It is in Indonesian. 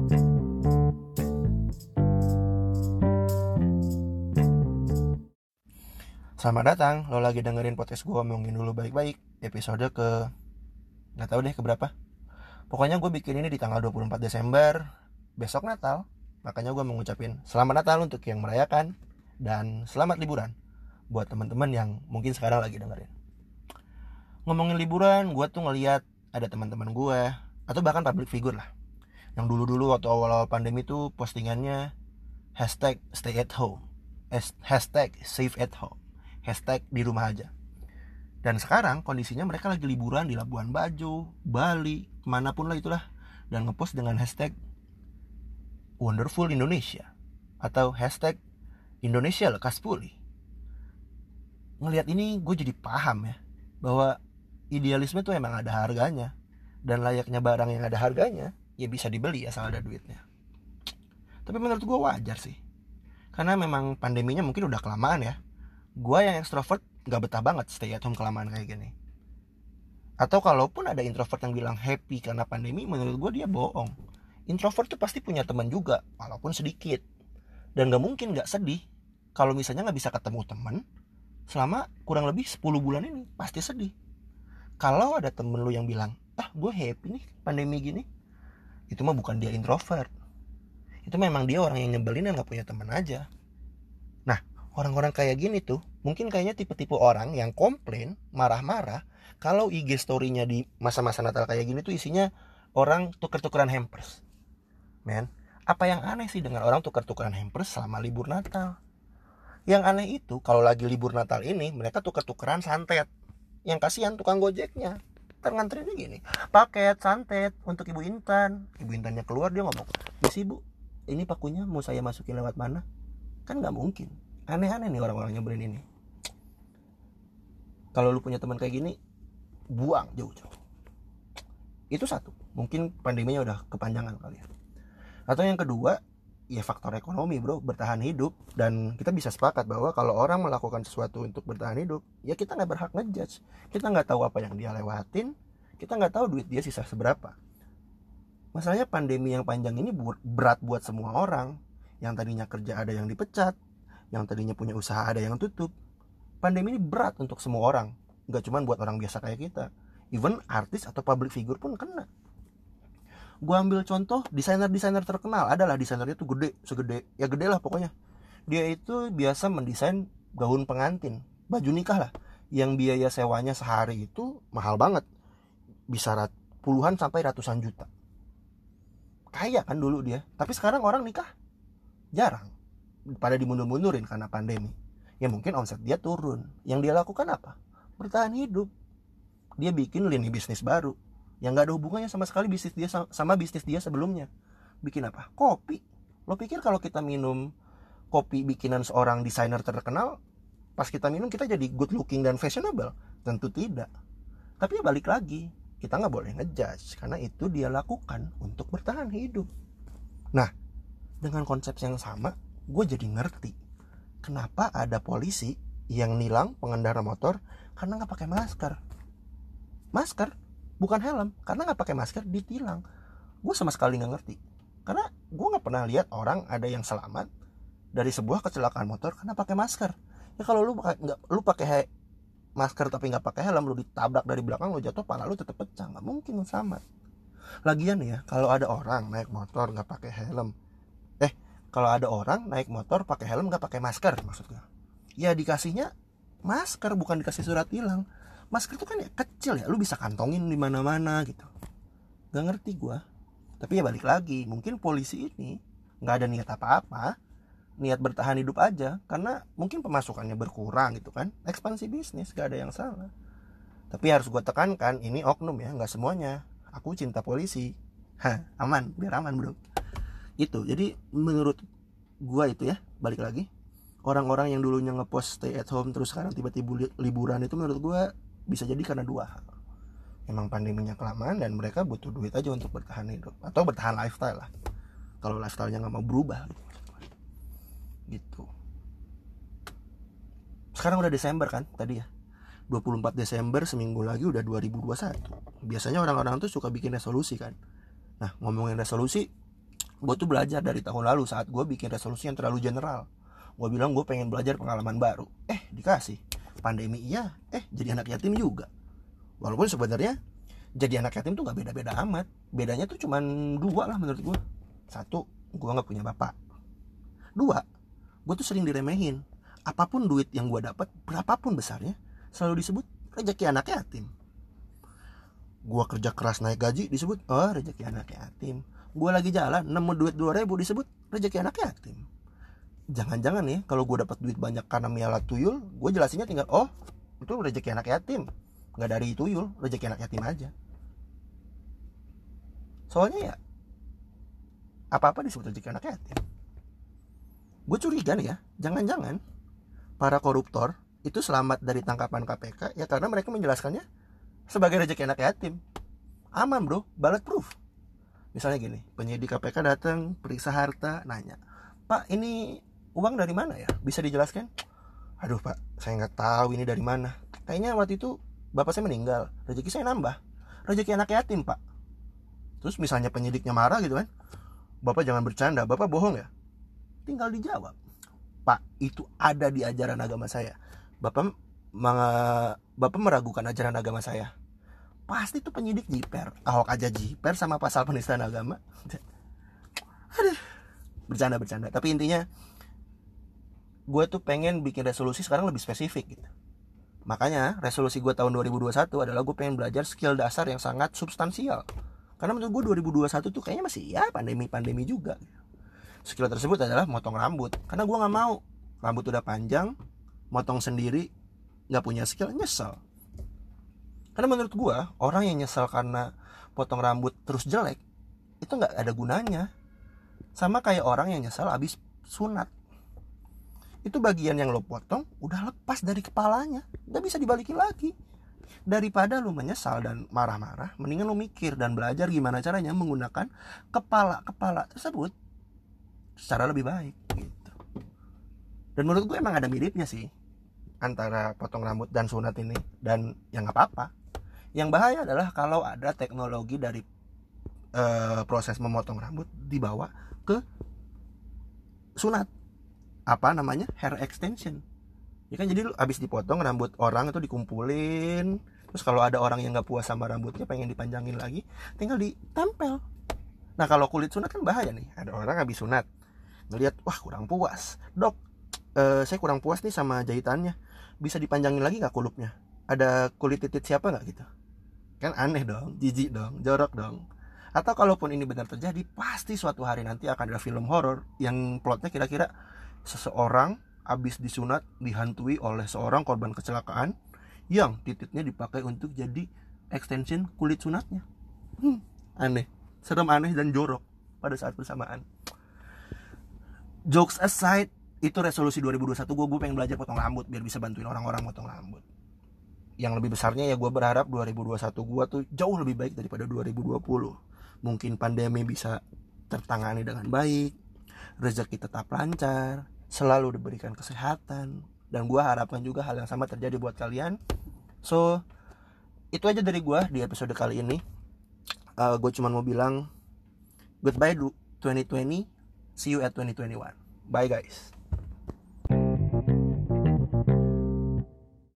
Selamat datang, lo lagi dengerin podcast gue ngomongin dulu baik-baik. Episode gak tahu deh keberapa. Pokoknya gue bikin ini di tanggal 24 Desember, besok Natal. Makanya gue mengucapin selamat Natal untuk yang merayakan, dan selamat liburan buat teman-teman yang mungkin sekarang lagi dengerin. Ngomongin liburan, gue tuh ngeliat ada teman-teman gue, atau bahkan public figure lah, yang dulu-dulu waktu awal-awal pandemi tuh postingannya #stay at home, #save at home, #di rumah aja. Dan sekarang kondisinya mereka lagi liburan di Labuan Bajo, Bali, kemanapun lah itulah, dan ngepost dengan #wonderful Indonesia atau #Indonesia lekas pulih. Ngelihat ini gue jadi paham ya, bahwa idealisme tuh emang ada harganya, dan layaknya barang yang ada harganya ya bisa dibeli asal ada duitnya. Tapi menurut gue wajar sih, karena memang pandeminya mungkin udah kelamaan ya. Gue yang extrovert gak betah banget stay at home kelamaan kayak gini. Atau kalaupun ada introvert yang bilang happy karena pandemi, menurut gue dia bohong. Introvert tuh pasti punya teman juga, walaupun sedikit. Dan gak mungkin gak sedih kalau misalnya gak bisa ketemu teman selama kurang lebih 10 bulan ini. Pasti sedih. Kalau ada temen lu yang bilang, gue happy nih pandemi gini, itu mah bukan dia introvert. Itu memang dia orang yang nyebelin dan gak punya teman aja. Nah, orang-orang kayak gini tuh mungkin kayaknya tipe-tipe orang yang komplain, marah-marah kalau IG story-nya di masa-masa Natal kayak gini tuh isinya orang tuker-tukeran hampers. Men, apa yang aneh sih dengan orang tuker-tukeran hampers selama libur Natal? Yang aneh itu kalau lagi libur Natal ini mereka tuker-tukeran santet. Yang kasihan tukang Gojeknya. Ngantrinnya gini, paket santet untuk Ibu Intan. Ibu Intannya keluar, dia ngomong, "Misi Bu, ini pakunya mau saya masukin lewat mana?" Kan gak mungkin. Aneh-aneh nih orang-orang nyebelin ini. Kalau lu punya teman kayak gini, buang jauh-jauh. Itu satu, mungkin pandeminya udah kepanjangan kali ya. Atau yang kedua, ya faktor ekonomi bro, bertahan hidup. Dan kita bisa sepakat bahwa kalau orang melakukan sesuatu untuk bertahan hidup, ya kita gak berhak ngejudge. Kita gak tahu apa yang dia lewatin, kita gak tahu duit dia sisa seberapa. Masalahnya pandemi yang panjang ini berat buat semua orang. Yang tadinya kerja ada yang dipecat, yang tadinya punya usaha ada yang tutup. Pandemi ini berat untuk semua orang, gak cuma buat orang biasa kayak kita. Even artis atau public figure pun kena. Gue ambil contoh desainer-desainer terkenal. Adalah desainernya tuh segede lah pokoknya. Dia itu biasa mendesain gaun pengantin, baju nikah lah, yang biaya sewanya sehari itu mahal banget. Bisa puluhan sampai ratusan juta. Kaya kan dulu dia. Tapi sekarang orang nikah jarang, pada dimundur-mundurin karena pandemi. Ya mungkin omset dia turun. Yang dia lakukan apa? Bertahan hidup. Dia bikin lini bisnis baru yang gak ada hubungannya sama sekali bisnis dia sama bisnis dia sebelumnya. Bikin apa? Kopi. Lo pikir kalau kita minum kopi bikinan seorang desainer terkenal, pas kita minum kita jadi good looking dan fashionable? Tentu tidak. Tapi balik lagi, kita gak boleh ngejudge, karena itu dia lakukan untuk bertahan hidup. Nah, dengan konsep yang sama, gue jadi ngerti kenapa ada polisi yang nilang pengendara motor karena nggak pakai masker, bukan helm. Karena nggak pakai masker ditilang. Gue sama sekali nggak ngerti, karena gue nggak pernah lihat orang ada yang selamat dari sebuah kecelakaan motor karena pakai masker. Ya kalau lu pakai masker tapi nggak pakai helm, lu ditabrak dari belakang, lu jatuh, pala lu tetap pecah, nggak mungkin lu selamat. Lagian ya, kalau ada orang naik motor nggak pakai helm, kalau ada orang naik motor pakai helm gak pakai masker maksudnya, ya dikasihnya masker, bukan dikasih surat tilang. Masker itu kan ya kecil ya, lu bisa kantongin di mana-mana gitu. Gak ngerti gua. Tapi ya balik lagi, mungkin polisi ini gak ada niat apa-apa, niat bertahan hidup aja, karena mungkin pemasukannya berkurang gitu kan, ekspansi bisnis, gak ada yang salah. Tapi harus gua tekankan, ini oknum ya, gak semuanya. Aku cinta polisi. Aman, biar aman bro. Itu, jadi menurut gua itu ya, balik lagi, orang-orang yang dulunya ngepost stay at home terus sekarang tiba-tiba liburan, itu menurut gua bisa jadi karena dua hal. Emang pandeminya kelamaan dan mereka butuh duit aja untuk bertahan hidup, atau bertahan lifestyle lah, kalau lifestyle-nya gak mau berubah gitu. Sekarang udah Desember kan tadi ya, 24 Desember, seminggu lagi udah 2021. Biasanya orang-orang tuh suka bikin resolusi kan. Nah, ngomongin resolusi, Gue tuh belajar dari tahun lalu saat gue bikin resolusi yang terlalu general. Gue bilang gue pengen belajar pengalaman baru. Dikasih pandemi, iya. Jadi anak yatim juga. Walaupun sebenarnya jadi anak yatim tuh gak beda-beda amat. Bedanya tuh cuman dua lah menurut gue. Satu, gue gak punya bapak. Dua, gue tuh sering diremehin. Apapun duit yang gue dapat, berapapun besarnya, selalu disebut rezeki anak yatim. Gue kerja keras naik gaji disebut rezeki anak yatim. Gue lagi jalan nemu duit 2.000 disebut rezeki anak yatim. Jangan-jangan nih kalau gue dapat duit banyak karena miala tuyul, gue jelasinnya tinggal itu rezeki anak yatim. Nggak dari tuyul, rezeki anak yatim aja. Soalnya ya apa-apa disebut rezeki anak yatim. Gue curiga nih ya, jangan-jangan para koruptor itu selamat dari tangkapan KPK ya karena mereka menjelaskannya sebagai rezeki anak yatim. Aman bro, bulletproof. Misalnya gini, penyidik KPK datang periksa harta, nanya, Pak ini uang dari mana ya? Bisa dijelaskan? Aduh Pak, saya nggak tahu ini dari mana. Kayaknya waktu itu bapak saya meninggal, rezeki saya nambah, rezeki anak yatim Pak. Terus misalnya penyidiknya marah gitu kan, Bapak jangan bercanda, Bapak bohong ya? Tinggal dijawab, Pak itu ada di ajaran agama saya. Bapak meragukan ajaran agama saya. Pasti tuh penyidik jiper. Ahok aja jiper sama pasal penistaan agama. Aduh, bercanda. Tapi intinya gue tuh pengen bikin resolusi sekarang lebih spesifik gitu. Makanya resolusi gue tahun 2021 adalah gue pengen belajar skill dasar yang sangat substansial. Karena menurut gue 2021 tuh kayaknya masih ya pandemi juga. Skill tersebut adalah motong rambut. Karena gue gak mau rambut udah panjang, motong sendiri, gak punya skill, nyesel. Karena menurut gue orang yang nyesel karena potong rambut terus jelek itu gak ada gunanya. Sama kayak orang yang nyesel abis sunat. Itu bagian yang lo potong udah lepas dari kepalanya, gak bisa dibalikin lagi. Daripada lo menyesal dan marah-marah, mendingan lo mikir dan belajar gimana caranya menggunakan kepala tersebut secara lebih baik gitu. Dan menurut gue emang ada miripnya sih antara potong rambut dan sunat ini. Dan ya gak apa-apa. Yang bahaya adalah kalau ada teknologi dari proses memotong rambut dibawa ke sunat, hair extension ya kan. Jadi lu abis dipotong rambut orang itu dikumpulin, terus kalau ada orang yang gak puas sama rambutnya pengen dipanjangin lagi, tinggal ditempel. Nah kalau kulit sunat kan bahaya nih. Ada orang abis sunat ngeliat, wah kurang puas dok, saya kurang puas nih sama jahitannya, bisa dipanjangin lagi gak kulupnya, ada kulit titit siapa gak gitu kan. Aneh dong, jijik dong, jorok dong. Atau kalaupun ini benar terjadi, pasti suatu hari nanti akan ada film horor yang plotnya kira-kira seseorang abis disunat dihantui oleh seorang korban kecelakaan yang tititnya dipakai untuk jadi extension kulit sunatnya. Aneh, serem, aneh, dan jorok pada saat bersamaan. Jokes aside, itu resolusi 2021 gue pengen belajar potong rambut biar bisa bantuin orang-orang potong rambut. Yang lebih besarnya ya gue berharap 2021 gue tuh jauh lebih baik daripada 2020. Mungkin pandemi bisa tertangani dengan baik, rezeki tetap lancar, selalu diberikan kesehatan, dan gue harapkan juga hal yang sama terjadi buat kalian. So itu aja dari gue di episode kali ini. Gue cuma mau bilang goodbye 2020, see you at 2021. Bye guys.